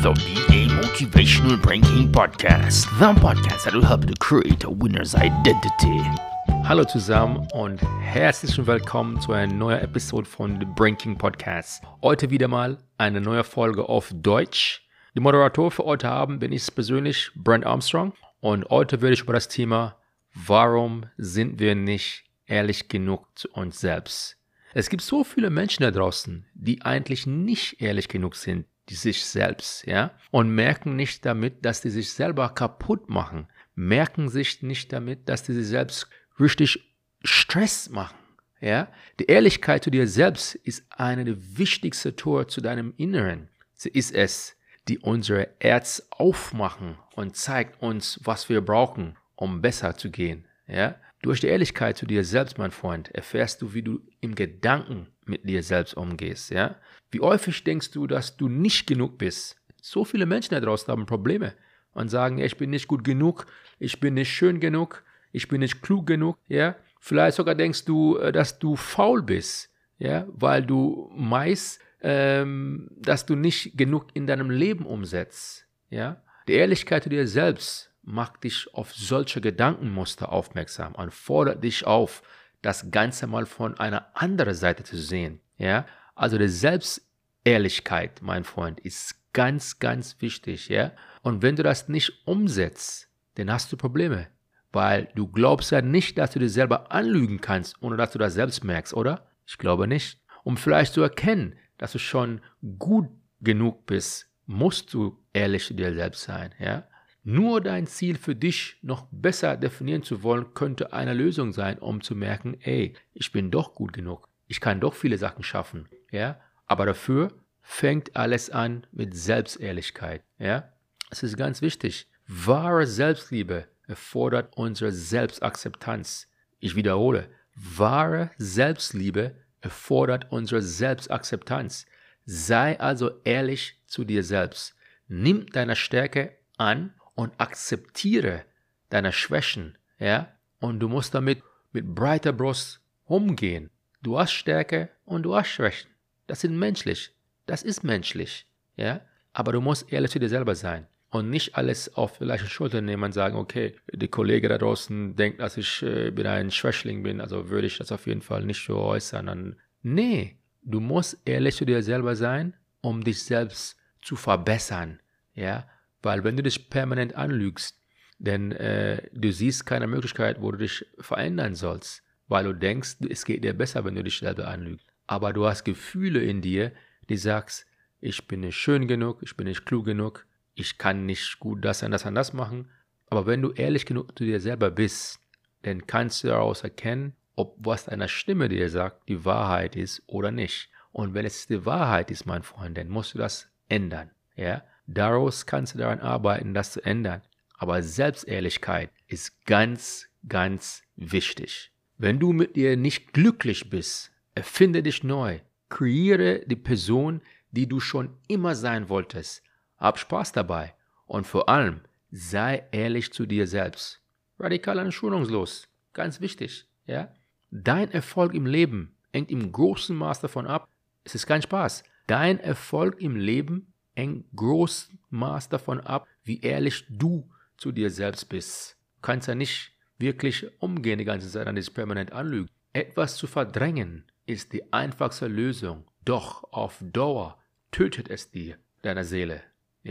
the BA Motivational Banking Podcast, the podcast that will help you to create a winner's identity. Hallo zusammen und herzlich willkommen zu einer neuen Episode von The Banking Podcast. Heute wieder mal eine neue Folge auf Deutsch. Die Moderator für heute Abend bin ich persönlich, Brent Armstrong. Und heute werde ich über das Thema, warum sind wir nicht ehrlich genug zu uns selbst? Es gibt so viele Menschen da draußen, die eigentlich nicht ehrlich genug sind, die sich selbst, und merken nicht damit, dass die sich selber kaputt machen, merken sich nicht damit, dass die sich selbst richtig Stress machen, Die Ehrlichkeit zu dir selbst ist eine der wichtigsten Tore zu deinem Inneren. Sie ist es, die unser Herz aufmachen und zeigt uns, was wir brauchen, um besser zu gehen, Durch die Ehrlichkeit zu dir selbst, mein Freund, erfährst du, wie du im Gedanken mit dir selbst umgehst, Wie häufig denkst du, dass du nicht genug bist? So viele Menschen da draußen haben Probleme und sagen, ich bin nicht gut genug, ich bin nicht schön genug, ich bin nicht klug genug, Vielleicht sogar denkst du, dass du faul bist, weil du meist, dass du nicht genug in deinem Leben umsetzt, Die Ehrlichkeit zu dir selbst macht dich auf solche Gedankenmuster aufmerksam und fordert dich auf, das Ganze mal von einer anderen Seite zu sehen. Also die Selbstehrlichkeit, mein Freund, ist ganz, ganz wichtig. Und wenn du das nicht umsetzt, dann hast du Probleme, weil du glaubst ja nicht, dass du dir selber anlügen kannst, ohne dass du das selbst merkst, oder? Ich glaube nicht. Um vielleicht zu erkennen, dass du schon gut genug bist, musst du ehrlich zu dir selbst sein, Nur dein Ziel für dich noch besser definieren zu wollen, könnte eine Lösung sein, um zu merken, ich bin doch gut genug. Ich kann doch viele Sachen schaffen, Aber dafür fängt alles an mit Selbstehrlichkeit, Es ist ganz wichtig. Wahre Selbstliebe erfordert unsere Selbstakzeptanz. Ich wiederhole, wahre Selbstliebe erfordert unsere Selbstakzeptanz. Sei also ehrlich zu dir selbst. Nimm deine Stärke an und akzeptiere deine Schwächen, Und du musst damit mit breiter Brust umgehen. Du hast Stärke und du hast Schwächen. Das ist menschlich, Aber du musst ehrlich zu dir selber sein und nicht alles auf die leichte Schulter nehmen und sagen, okay, der Kollege da draußen denkt, dass ich bin ein Schwächling bin, also würde ich das auf jeden Fall nicht so äußern. Nee, du musst ehrlich zu dir selber sein, um dich selbst zu verbessern, Weil wenn du dich permanent anlügst, dann du siehst keine Möglichkeit, wo du dich verändern sollst, weil du denkst, es geht dir besser, wenn du dich selber anlügst. Aber du hast Gefühle in dir, die sagst, ich bin nicht schön genug, ich bin nicht klug genug, ich kann nicht gut das und das und das machen. Aber wenn du ehrlich genug zu dir selber bist, dann kannst du daraus erkennen, ob was deine Stimme dir sagt, die Wahrheit ist oder nicht. Und wenn es die Wahrheit ist, mein Freund, dann musst du das ändern, Daraus kannst du daran arbeiten, das zu ändern. Aber Selbstehrlichkeit ist ganz, ganz wichtig. Wenn du mit dir nicht glücklich bist, erfinde dich neu. Kreiere die Person, die du schon immer sein wolltest. Hab Spaß dabei. Und vor allem, sei ehrlich zu dir selbst. Radikal und schonungslos. Ganz wichtig, Dein Erfolg im Leben hängt im großen Maß davon ab, es ist kein Spaß. Dein Erfolg im Leben hängt großem Maß davon ab, wie ehrlich du zu dir selbst bist. Du kannst ja nicht wirklich umgehen die ganze Zeit an dieses permanent Anlügen. Etwas zu verdrängen ist die einfachste Lösung. Doch auf Dauer tötet es dir, deiner Seele.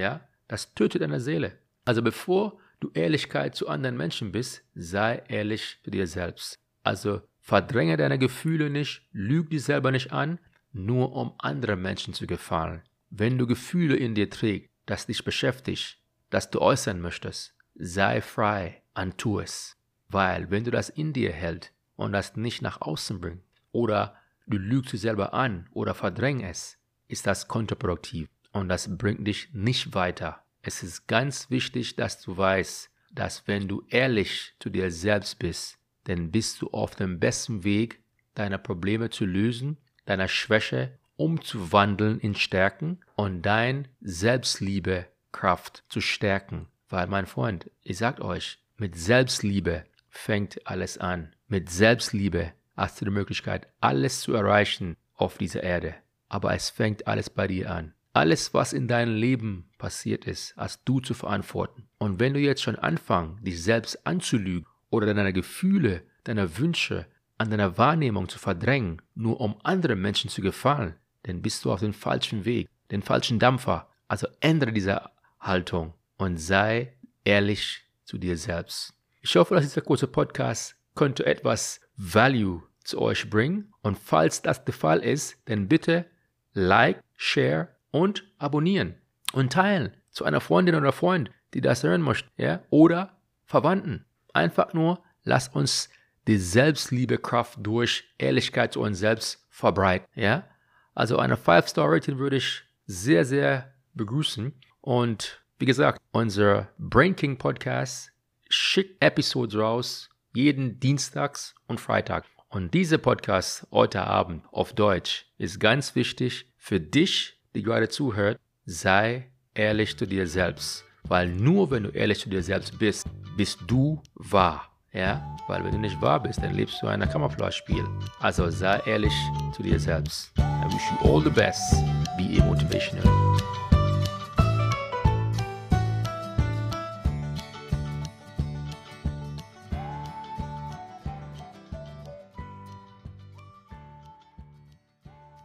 Das tötet deine Seele. Also bevor du Ehrlichkeit zu anderen Menschen bist, sei ehrlich zu dir selbst. Also verdränge deine Gefühle nicht, lüg dich selber nicht an, nur um anderen Menschen zu gefallen. Wenn du Gefühle in dir trägst, das dich beschäftigt, das du äußern möchtest, sei frei und tu es. Weil wenn du das in dir hältst und das nicht nach außen bringst, oder du lügst dich selber an oder verdrängst es, ist das kontraproduktiv und das bringt dich nicht weiter. Es ist ganz wichtig, dass du weißt, dass wenn du ehrlich zu dir selbst bist, dann bist du auf dem besten Weg, deine Probleme zu lösen, deine Schwäche umzuwandeln in Stärken und dein Selbstliebe-Kraft zu stärken. Weil, mein Freund, ich sag euch, mit Selbstliebe fängt alles an. Mit Selbstliebe hast du die Möglichkeit, alles zu erreichen auf dieser Erde. Aber es fängt alles bei dir an. alles, was in deinem Leben passiert ist, hast du zu verantworten. Und wenn du jetzt schon anfängst, dich selbst anzulügen oder deine Gefühle, deine Wünsche an deiner Wahrnehmung zu verdrängen, nur um anderen Menschen zu gefallen, dann bist du auf dem falschen Weg, den falschen Dampfer. Also ändere diese Haltung und sei ehrlich zu dir selbst. Ich hoffe, dass dieser kurze Podcast könnte etwas Value zu euch bringen. Und falls das der Fall ist, dann bitte like, share und abonnieren und teilen zu einer Freundin oder Freund, die das hören möchte, ja? Oder Verwandten. Einfach nur, lass uns die Selbstliebekraft durch Ehrlichkeit zu uns selbst verbreiten. Ja? Also eine 5-Star-Rating würde ich sehr, sehr begrüßen. Und wie gesagt, unser Brain King Podcast schickt Episodes raus, jeden Dienstags und Freitag. Und dieser Podcast heute Abend auf Deutsch ist ganz wichtig für dich, die gerade zuhört. Sei ehrlich zu dir selbst. Weil nur wenn du ehrlich zu dir selbst bist, bist du wahr. Ja? Weil wenn du nicht wahr bist, dann lebst du in einem Camouflage-Spiel. Also sei ehrlich zu dir selbst. I wish you all the best. Be motivational.